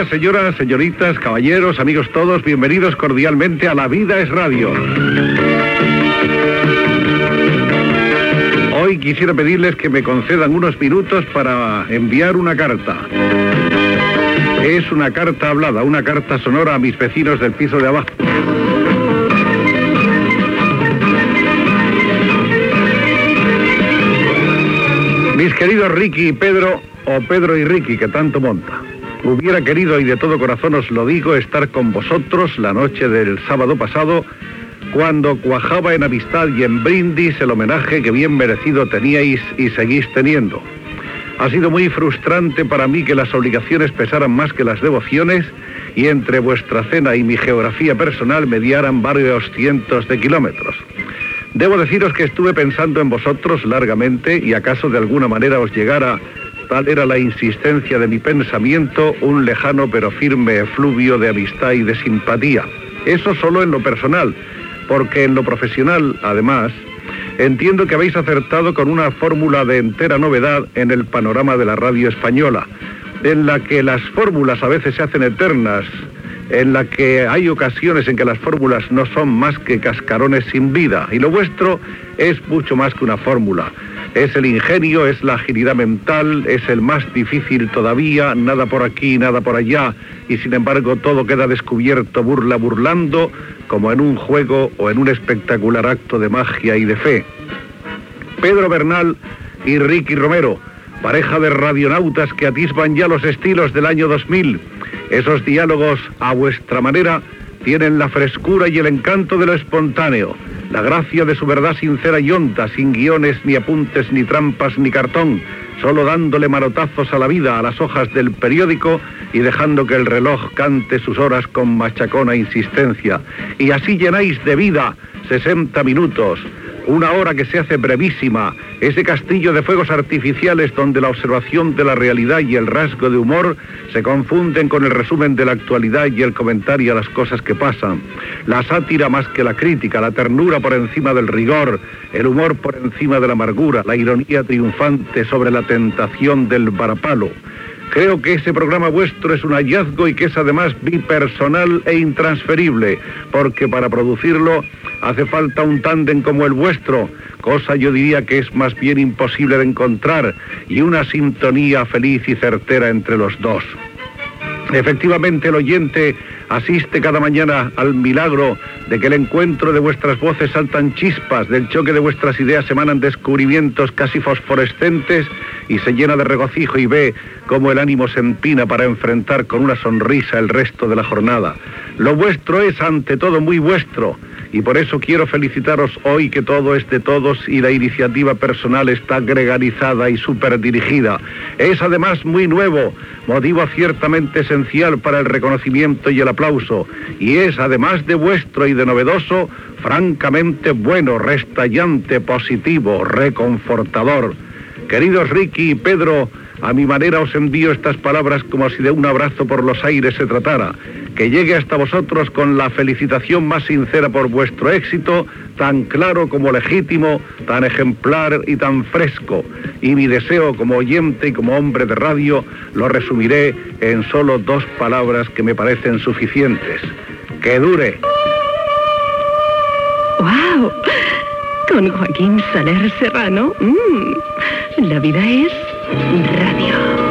días, señoras, señoritas, caballeros, amigos todos, bienvenidos cordialmente a La Vida es Radio. Hoy quisiera pedirles que me concedan unos minutos para enviar una carta. Es una carta hablada, una carta sonora a mis vecinos del piso de abajo. Mis queridos Ricky y Pedro, o Pedro y Ricky, que tanto monta. Hubiera querido, y de todo corazón os lo digo, estar con vosotros la noche del sábado pasado, cuando cuajaba en amistad y en brindis el homenaje que bien merecido teníais y seguís teniendo. Ha sido muy frustrante para mí que las obligaciones pesaran más que las devociones y entre vuestra cena y mi geografía personal mediaran varios cientos de kilómetros. Debo deciros que estuve pensando en vosotros largamente y acaso de alguna manera os llegara, tal era la insistencia de mi pensamiento, un lejano pero firme efluvio de amistad y de simpatía. Eso solo en lo personal, porque en lo profesional, además, entiendo que habéis acertado con una fórmula de entera novedad en el panorama de la radio española, en la que las fórmulas a veces se hacen eternas, en la que hay ocasiones en que las fórmulas no son más que cascarones sin vida, y lo vuestro es mucho más que una fórmula. Es el ingenio, es la agilidad mental, es el más difícil todavía, nada por aquí, nada por allá, y sin embargo todo queda descubierto burlando, como en un juego o en un espectacular acto de magia y de fe. Pedro Bernal y Ricky Romero, pareja de radionautas que atisban ya los estilos del año 2000. Esos diálogos a vuestra manera tienen la frescura y el encanto de lo espontáneo, la gracia de su verdad sincera y honda, sin guiones, ni apuntes, ni trampas, ni cartón, solo dándole manotazos a la vida, a las hojas del periódico y dejando que el reloj cante sus horas con machacona insistencia. Y así llenáis de vida 60 minutos, una hora que se hace brevísima, ese castillo de fuegos artificiales donde la observación de la realidad y el rasgo de humor se confunden con el resumen de la actualidad y el comentario a las cosas que pasan. La sátira más que la crítica, la ternura por encima del rigor, el humor por encima de la amargura, la ironía triunfante sobre la tentación del varapalo. Creo que ese programa vuestro es un hallazgo y que es además bipersonal e intransferible, porque para producirlo hace falta un tándem como el vuestro, cosa yo diría que es más bien imposible de encontrar, y una sintonía feliz y certera entre los dos. Efectivamente, el oyente asiste cada mañana al milagro de que el encuentro de vuestras voces saltan chispas, del choque de vuestras ideas emanan descubrimientos casi fosforescentes y se llena de regocijo y ve cómo el ánimo se empina para enfrentar con una sonrisa el resto de la jornada. Lo vuestro es ante todo muy vuestro y por eso quiero felicitaros hoy que todo es de todos y la iniciativa personal está gregarizada y superdirigida. Es además muy nuevo, motivo ciertamente esencial para el reconocimiento y el aplauso, y es además de vuestro y de novedoso, francamente bueno, restallante, positivo, reconfortador. Queridos Ricky y Pedro, a mi manera os envío estas palabras como si de un abrazo por los aires se tratara. Que llegue hasta vosotros con la felicitación más sincera por vuestro éxito, tan claro como legítimo, tan ejemplar y tan fresco. Y mi deseo como oyente y como hombre de radio lo resumiré en solo 2 palabras que me parecen suficientes. ¡Que dure! ¡Wow! Con Joaquín Soler Serrano. La vida es radio.